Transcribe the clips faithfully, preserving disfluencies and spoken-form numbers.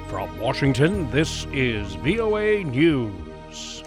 From Washington, this is V O A News.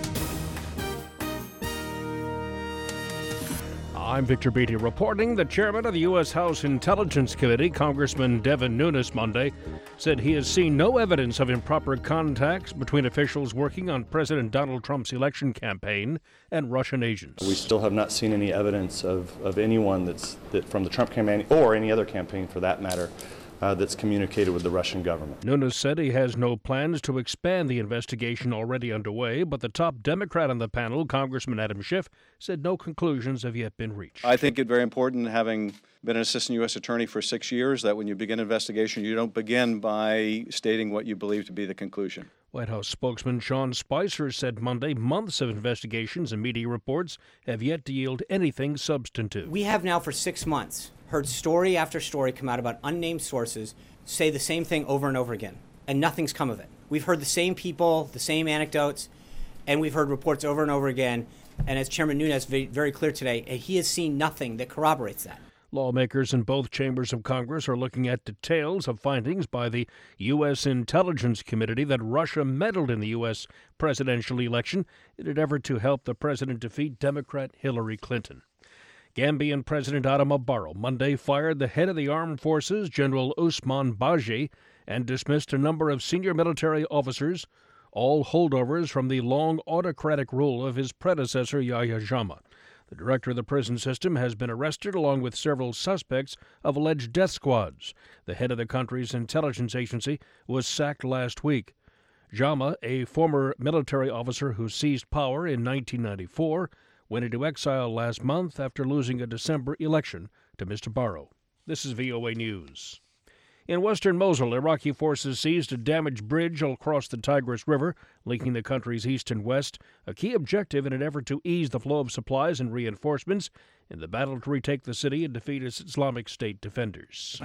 I'm Victor Beatty reporting. The chairman of the U S House Intelligence Committee, Congressman Devin Nunes, Monday said he has seen no evidence of improper contacts between officials working on President Donald Trump's election campaign and Russian agents. We still have not seen any evidence of, of anyone that's that from the Trump campaign or any other campaign for that matter uh, that's communicated with the Russian government. Nunes said he has no plans to expand the investigation already underway, but the top Democrat on the panel, Congressman Adam Schiff, said no conclusions have yet been reached. I think it's very important, having been an assistant U S attorney for six years, that when you begin an investigation, you don't begin by stating what you believe to be the conclusion. White House spokesman Sean Spicer said Monday months of investigations and media reports have yet to yield anything substantive. We have now for six months heard story after story come out about unnamed sources say the same thing over and over again, and nothing's come of it. We've heard the same people, the same anecdotes, and we've heard reports over and over again. And as Chairman Nunes very, very clear today, he has seen nothing that corroborates that. Lawmakers in both chambers of Congress are looking at details of findings by the U S Intelligence Committee that Russia meddled in the U S presidential election in an effort to help the president defeat Democrat Hillary Clinton. Gambian President Adama Barrow Monday fired the head of the armed forces, General Ousmane Badji, and dismissed a number of senior military officers, all holdovers from the long autocratic rule of his predecessor, Yahya Jammeh. The director of the prison system has been arrested along with several suspects of alleged death squads. The head of the country's intelligence agency was sacked last week. Jammeh, a former military officer who seized power in nineteen ninety-four, went into exile last month after losing a December election to Mister Barrow. This is V O A News. In western Mosul, Iraqi forces seized a damaged bridge across the Tigris River, linking the country's east and west, a key objective in an effort to ease the flow of supplies and reinforcements in the battle to retake the city and defeat its Islamic State defenders.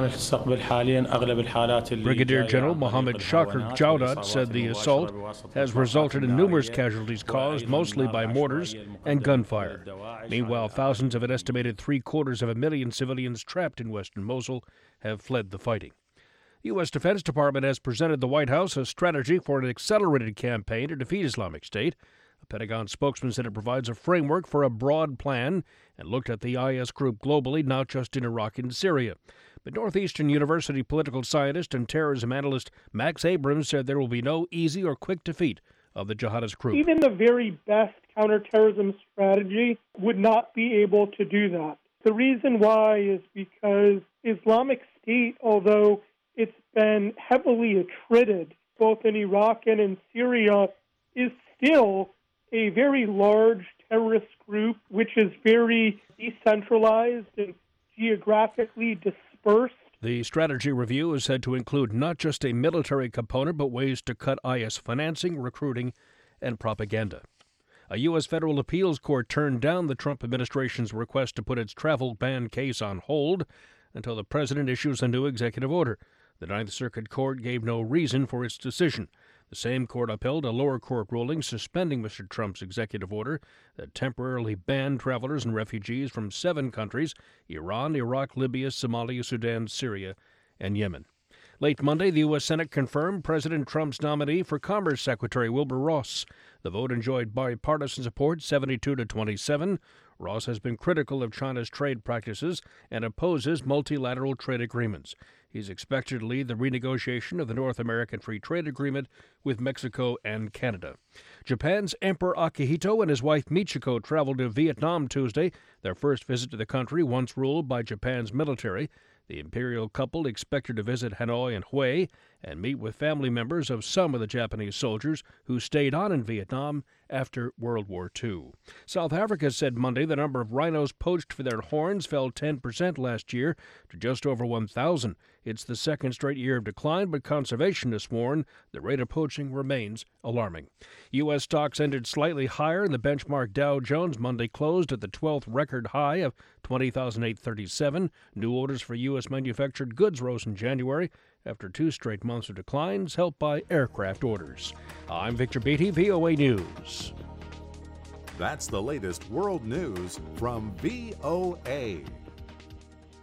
Brigadier General Mohammed Shakir Jawdat said the assault has resulted in numerous casualties caused mostly by mortars and gunfire. Meanwhile, thousands of an estimated three-quarters of a million civilians trapped in western Mosul have fled the fighting. The U S Defense Department has presented the White House a strategy for an accelerated campaign to defeat Islamic State. A Pentagon spokesman said it provides a framework for a broad plan and looked at the I S group globally, not just in Iraq and Syria. But Northeastern University political scientist and terrorism analyst Max Abrams said there will be no easy or quick defeat of the jihadist group. Even the very best counterterrorism strategy would not be able to do that. The reason why is because Islamic State, although it's been heavily attrited both in Iraq and in Syria, is still a very large terrorist group which is very decentralized and geographically dispersed. The strategy review is said to include not just a military component, but ways to cut I S financing, recruiting, and propaganda. A U S federal appeals court turned down the Trump administration's request to put its travel ban case on hold until the president issues a new executive order. The Ninth Circuit Court gave no reason for its decision. The same court upheld a lower court ruling suspending Mister Trump's executive order that temporarily banned travelers and refugees from seven countries: Iran, Iraq, Libya, Somalia, Sudan, Syria, and Yemen. Late Monday, the U S Senate confirmed President Trump's nominee for Commerce Secretary Wilbur Ross. The vote enjoyed bipartisan support, seventy-two to twenty-seven. Ross has been critical of China's trade practices and opposes multilateral trade agreements. He's expected to lead the renegotiation of the North American Free Trade Agreement with Mexico and Canada. Japan's Emperor Akihito and his wife Michiko traveled to Vietnam Tuesday, their first visit to the country once ruled by Japan's military. The imperial couple expected to visit Hanoi and Hue and meet with family members of some of the Japanese soldiers who stayed on in Vietnam after World War Two. South Africa said Monday the number of rhinos poached for their horns fell ten percent last year to just over one thousand. It's the second straight year of decline, but conservationists warn the rate of poaching remains alarming. U S stocks ended slightly higher, and the benchmark Dow Jones Monday closed at the twelfth record high of twenty thousand eight hundred thirty-seven. New orders for U S manufactured goods rose in January after two straight months of declines, helped by aircraft orders. I'm Victor Beatty, V O A News. That's the latest world news from V O A.